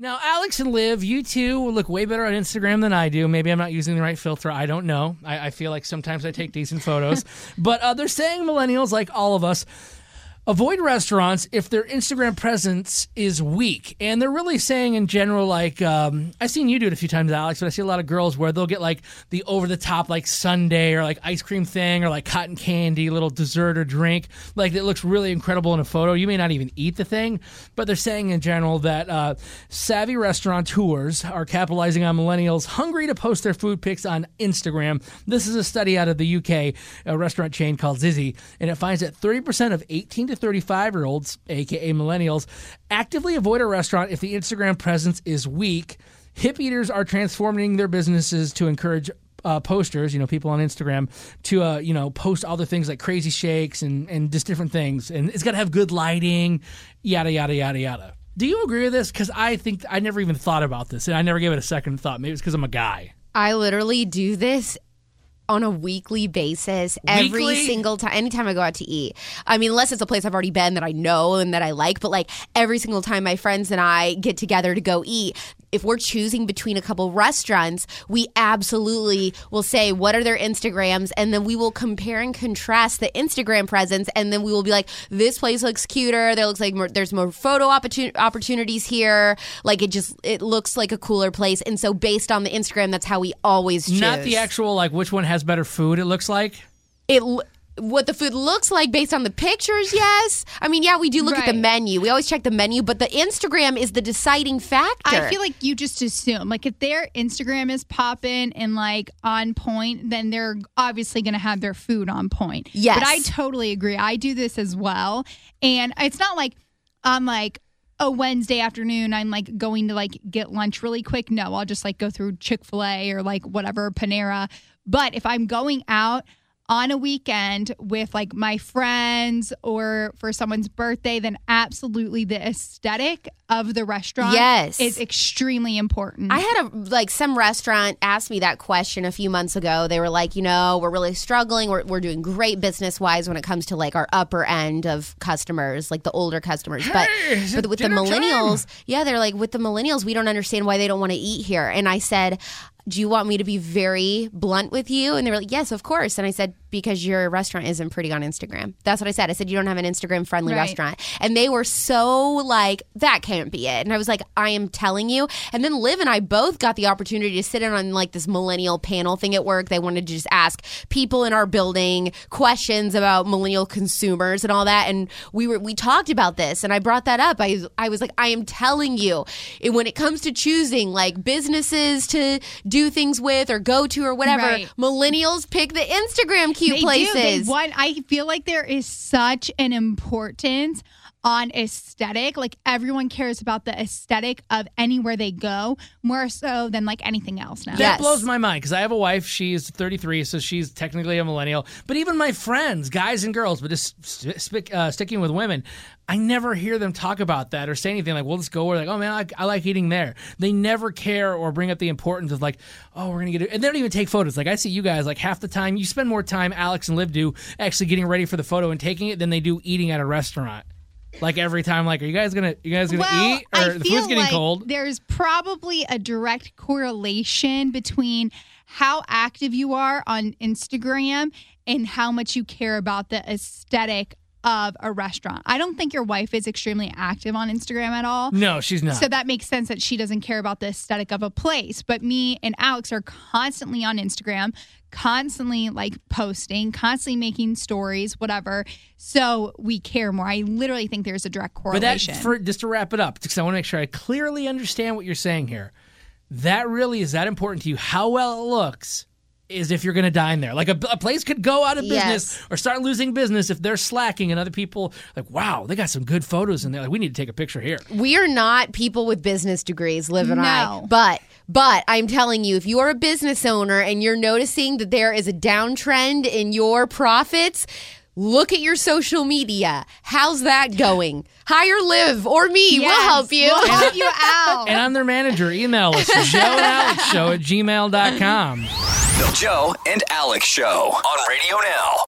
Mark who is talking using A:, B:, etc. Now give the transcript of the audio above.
A: Now, Alex and Liv, you two look way better on Instagram than I do. Maybe I'm not using the right filter. I don't know. I feel like sometimes I take decent photos. But they're saying millennials, like all of us, avoid restaurants if their Instagram presence is weak. And they're really saying in general, like, I've seen you do it a few times, Alex, but I see a lot of girls where they'll get like the over-the-top like sundae or like ice cream thing or like cotton candy, little dessert or drink. Like it looks really incredible in a photo. You may not even eat the thing, but they're saying in general that savvy restaurateurs are capitalizing on millennials hungry to post their food pics on Instagram. This is a study out of the UK, a restaurant chain called Zizzy, and it finds that 30% of 18 to 35-year-olds, aka millennials, actively avoid a restaurant if the Instagram presence is weak. Hip eaters are transforming their businesses to encourage posters, people on Instagram, to post other things like crazy shakes and just different things. And it's got to have good lighting, yada, yada, yada, yada. Do you agree with this? Because I think I never even thought about this, and I never gave it a second thought. Maybe it's because I'm a guy.
B: I literally do this on a weekly basis, every single time, anytime I go out to eat. I mean, unless it's a place I've already been that I know and that I like, but like every single time my friends and I get together to go eat, if we're choosing between a couple restaurants, we absolutely will say, what are their Instagrams? And then we will compare and contrast the Instagram presence. And then we will be like, this place looks cuter. There looks like there's more photo opportunities here. Like it looks like a cooler place. And so based on the Instagram, that's how we always choose.
A: Not the actual, like, which one has better food, it looks like?
B: What the food looks like based on the pictures, yes. I mean, yeah, we do look at the menu. We always check the menu, but the Instagram is the deciding factor.
C: I feel like you just assume, like, if their Instagram is popping and, like, on point, then they're obviously going to have their food on point.
B: Yes.
C: But I totally agree. I do this as well. And it's not like I'm, like, a Wednesday afternoon, I'm, like, going to, like, get lunch really quick. No, I'll just, like, go through Chick-fil-A or, like, whatever, Panera. But if I'm going out on a weekend with like my friends or for someone's birthday, then absolutely the aesthetic of the restaurant is extremely important.
B: I had some restaurant asked me that question a few months ago. They were like, we're really struggling. We're doing great business wise when it comes to like our upper end of customers, like the older customers. But with the millennials, they're like, with the millennials, we don't understand why they don't want to eat here. And I said, do you want me to be very blunt with you? And they were like, yes, of course. And I said, because your restaurant isn't pretty on Instagram. That's what I said. I said, you don't have an Instagram-friendly restaurant. And they were so like, that can't be it. And I was like, I am telling you. And then Liv and I both got the opportunity to sit in on like this millennial panel thing at work. They wanted to just ask people in our building questions about millennial consumers and all that. And we talked about this. And I brought that up. I was like, I am telling you, when it comes to choosing like businesses to do things with or go to or whatever, millennials pick the Instagram cute places.
C: I feel like there is such an importance on aesthetic. Like everyone cares about the aesthetic of anywhere they go more so than like anything else now.
A: That blows my mind because I have a wife. She's 33, so she's technically a millennial. But even my friends, guys and girls, but just sticking with women, I never hear them talk about that or say anything like, we'll just go. We're like, oh, man, I like eating there. They never care or bring up the importance of like, oh, we're going to get it. And they don't even take photos. Like I see you guys, like half the time, you spend more time, Alex and Liv do, actually getting ready for the photo and taking it than they do eating at a restaurant. Like every time, like, are you guys gonna eat? Or the food's getting cold?
C: There's probably a direct correlation between how active you are on Instagram and how much you care about the aesthetic of a restaurant. I don't think your wife is extremely active on Instagram at all.
A: No, she's not.
C: So that makes sense that she doesn't care about the aesthetic of a place. But me and Alex are constantly on Instagram, constantly like posting, constantly making stories, whatever. So we care more. I literally think there's a direct correlation.
A: But just to wrap it up, because I want to make sure I clearly understand what you're saying here. That really is that important to you? How well it looks is if you're going to dine there. Like a place could go out of business or start losing business if they're slacking and other people like, wow, they got some good photos in there. Like, we need to take a picture here.
B: We are not people with business degrees, Liv and I. But I'm telling you, if you are a business owner and you're noticing that there is a downtrend in your profits, look at your social media. How's that going? Hire Liv or me. We'll help you.
C: We'll help you out.
A: And I'm their manager. Email us, joeandalexshow@gmail.com.
D: The Joe and Alex Show on Radio Now.